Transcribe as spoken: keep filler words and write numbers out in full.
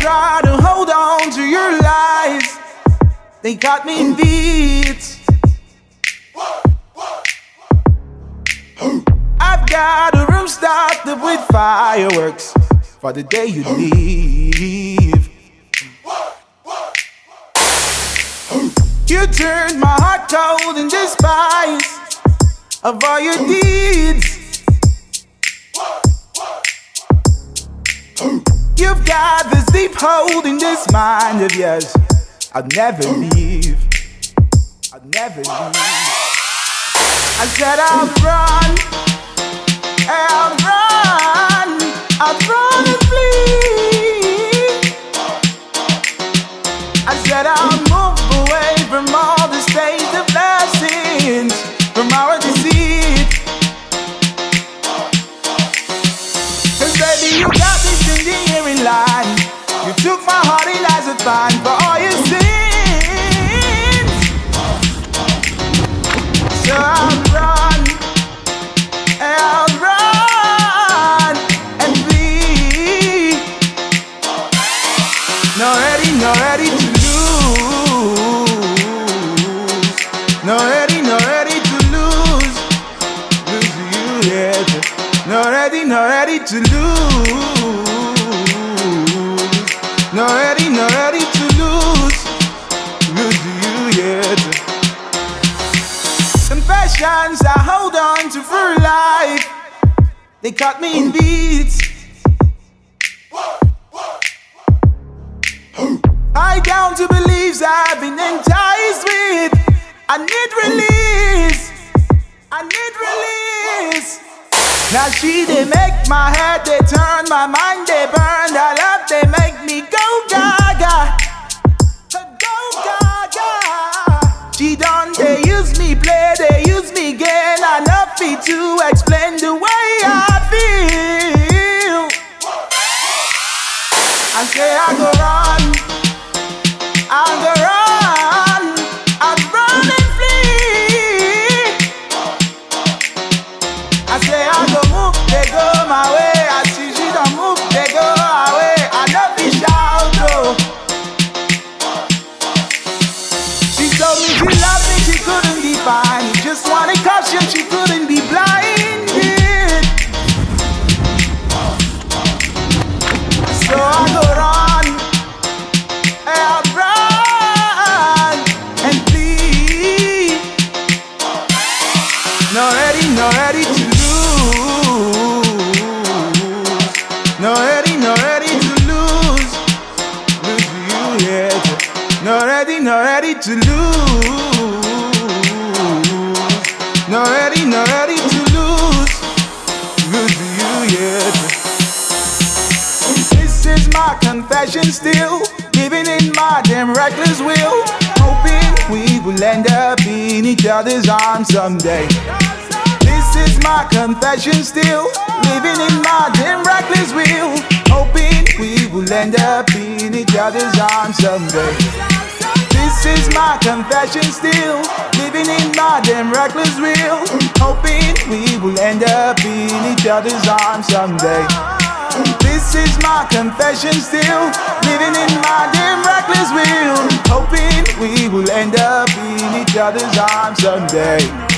try to hold on to your lies. They got me in beats. I've got a room stocked up with fireworks for the day you leave. You turned my heart cold in despise of all your deeds. You've got this deep hold in this mind of yours. I'll never leave. I'll never leave. I said I'll run, I'll run, I'll run and flee. I said I'll move away from all the stains of blessings, from our deceit. Cause baby, you got this endearing line. You took my heart in as a fine for all your sins. So I'll run, I'll run and flee. Not ready, not ready to lose. Not ready, not ready to lose. Lose to you, yeah. Not ready, not ready to lose. Not ready, not ready to lose. Lose to you, yeah. Confessions I hold on to for life. They caught me in beats. I down to beliefs I've been enticed with. I need release. I need release. Now she they make my head, they turn my mind, they burn. I love, they make me go gaga. Go gaga. She done, they use me play, they use me again. I love me to explain the way I feel. I say I go run, I go run, I run and flee. I say I go move, they go my way. I see she don't move, they go away. I love me shout oh. She told me she loved me, she couldn't define. Just wanted caution, she couldn't be blinded. So I go run, I run and flee. Not ready, not ready to lose. Not ready, not ready to lose. Lose to you, yeah. Not ready, not ready to lose. Not ready, not ready to lose. Lose to you, yeah. This is my confession still, living in my damn reckless will, hoping we will end up in each other's arms someday. This is my confession still, living in my damn reckless will, hoping we will end up in each other's arms someday. This is my confession still, living in my damn reckless will, hoping we will end up in each other's arms someday. This is my confession still, living in my damn reckless will, hoping we will end up in each other's arms someday.